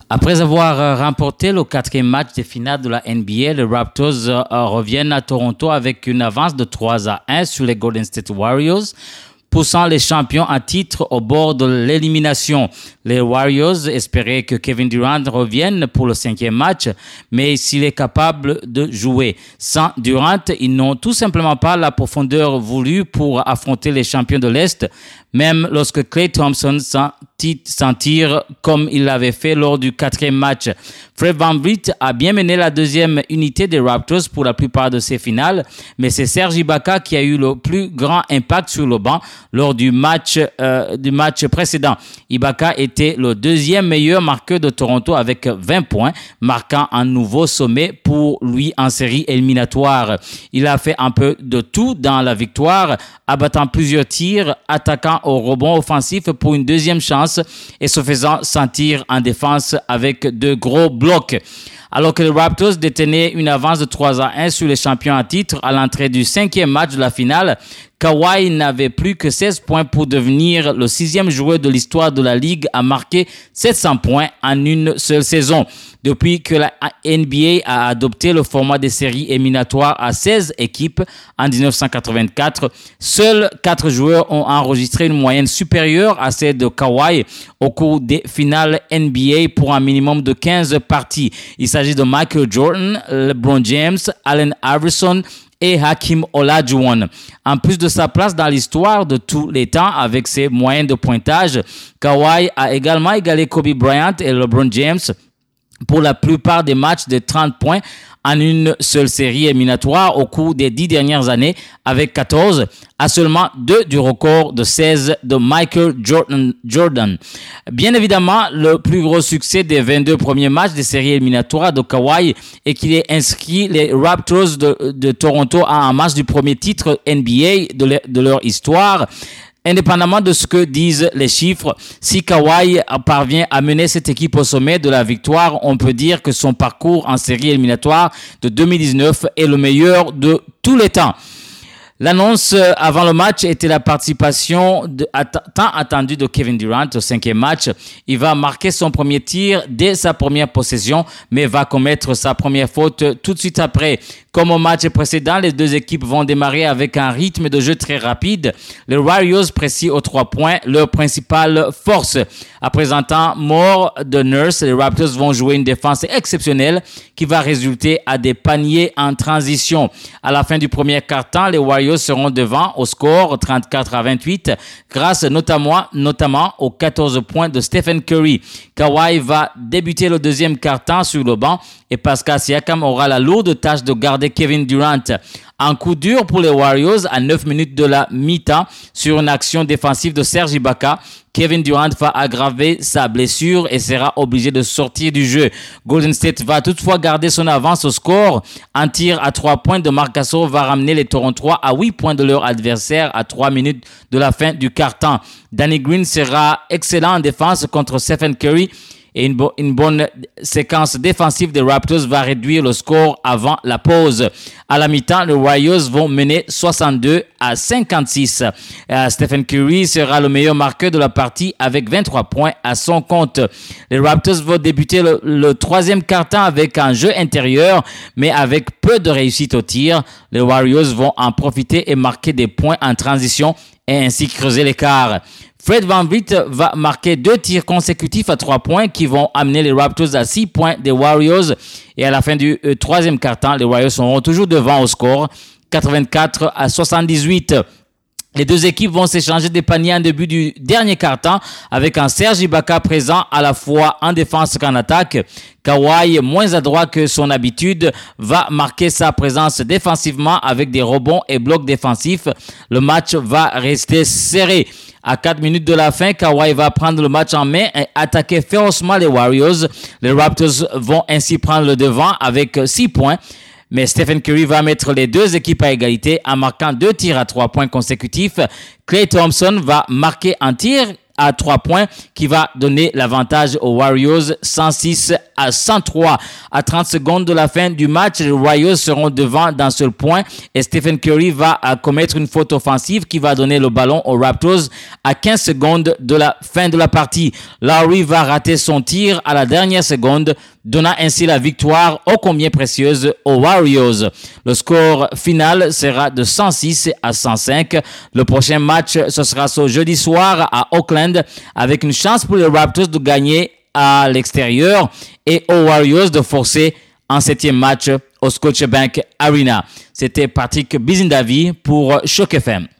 Après avoir remporté le 4e match des finales de la NBA, les Raptors reviennent à Toronto avec une avance de 3-1 sur les Golden State Warriors, poussant les champions en titre au bord de l'élimination. Les Warriors espéraient que Kevin Durant revienne pour le 5e match, mais s'il est capable de jouer. Sans Durant, ils n'ont tout simplement pas la profondeur voulue pour affronter les champions de l'Est, même lorsque Klay Thompson s'en tire comme il l'avait fait lors du 4e match. Fred VanVleet a bien mené la deuxième unité des Raptors pour la plupart de ces finales, mais c'est Serge Ibaka qui a eu le plus grand impact sur le banc lors du match précédent. Ibaka était le deuxième meilleur marqueur de Toronto avec 20 points, marquant un nouveau sommet pour lui en série éliminatoire. Il a fait un peu de tout dans la victoire, abattant plusieurs tirs, attaquant au rebond offensif pour une deuxième chance et se faisant sentir en défense avec de gros blocs. Alors que les Raptors détenaient une avance de 3-1 sur les champions en titre à l'entrée du 5e match de la finale, Kawhi n'avait plus que 16 points pour devenir le 6e joueur de l'histoire de la Ligue à marquer 700 points en une seule saison. Depuis que la NBA a adopté le format des séries éliminatoires à 16 équipes en 1984, seuls 4 joueurs ont enregistré une moyenne supérieure à celle de Kawhi au cours des finales NBA pour un minimum de 15 parties. Il s'agit de Michael Jordan, LeBron James, Allen Iverson et Hakeem Olajuwon. En plus de sa place dans l'histoire de tous les temps avec ses moyennes de pointage, Kawhi a également égalé Kobe Bryant et LeBron James pour la plupart des matchs de 30 points en une seule série éliminatoire au cours des 10 dernières années avec 14, à seulement 2 du record de 16 de Michael Jordan. Bien évidemment, le plus gros succès des 22 premiers matchs des séries éliminatoires de Kawhi est qu'il ait inscrit les Raptors de Toronto à un match du premier titre NBA de leur histoire. Indépendamment de ce que disent les chiffres, si Kawhi parvient à mener cette équipe au sommet de la victoire, on peut dire que son parcours en série éliminatoire de 2019 est le meilleur de tous les temps. L'annonce avant le match était la participation tant attendue de Kevin Durant au 5e match. Il va marquer son premier tir dès sa première possession, mais va commettre sa première faute tout de suite après. Comme au match précédent, les deux équipes vont démarrer avec un rythme de jeu très rapide. Les Warriors précis aux 3 points, leur principale force. Après un temps mort de Nurse, les Raptors vont jouer une défense exceptionnelle qui va résulter à des paniers en transition. À la fin du premier quart-temps, les Warriors seront devant au score 34-28 grâce notamment aux 14 points de Stephen Curry. Kawhi va débuter le deuxième quart-temps sur le banc et Pascal Siakam aura la lourde tâche de garder Kevin Durant. Un coup dur pour les Warriors à 9 minutes de la mi-temps sur une action défensive de Serge Ibaka. Kevin Durant va aggraver sa blessure et sera obligé de sortir du jeu. Golden State va toutefois garder son avance au score. Un tir à 3 points de Marc Gasol va ramener les Torontois à 8 points de leur adversaire à 3 minutes de la fin du quart-temps. Danny Green sera excellent en défense contre Stephen Curry. Et une bonne séquence défensive des Raptors va réduire le score avant la pause. À la mi-temps, les Warriors vont mener 62-56. Stephen Curry sera le meilleur marqueur de la partie avec 23 points à son compte. Les Raptors vont débuter le troisième quart-temps avec un jeu intérieur, mais avec peu de réussite au tir. Les Warriors vont en profiter et marquer des points en transition et ainsi creuser l'écart. Fred VanVleet va marquer 2 tirs consécutifs à 3 points qui vont amener les Raptors à 6 points des Warriors. Et à la fin du troisième quart-temps, les Warriors seront toujours devant au score 84-78. Les deux équipes vont s'échanger des paniers en début du dernier quart-temps avec un Serge Ibaka présent à la fois en défense qu'en attaque. Kawhi, moins adroit que son habitude, va marquer sa présence défensivement avec des rebonds et blocs défensifs. Le match va rester serré. À 4 minutes de la fin, Kawhi va prendre le match en main et attaquer férocement les Warriors. Les Raptors vont ainsi prendre le devant avec 6 points. Mais Stephen Curry va mettre les deux équipes à égalité en marquant 2 tirs à 3 points consécutifs. Klay Thompson va marquer un tir à 3 points qui va donner l'avantage aux Warriors 106-103. À 30 secondes de la fin du match, les Warriors seront devant d'un seul point et Stephen Curry va commettre une faute offensive qui va donner le ballon aux Raptors à 15 secondes de la fin de la partie. Lowry va rater son tir à la dernière seconde, donnant ainsi la victoire ô combien précieuse aux Warriors. Le score final sera de 106-105. Le prochain match, ce sera ce jeudi soir à Oakland, avec une chance pour les Raptors de gagner à l'extérieur et aux Warriors de forcer un 7e match au Scotiabank Arena. C'était Patrick Bizindavi pour Choc FM.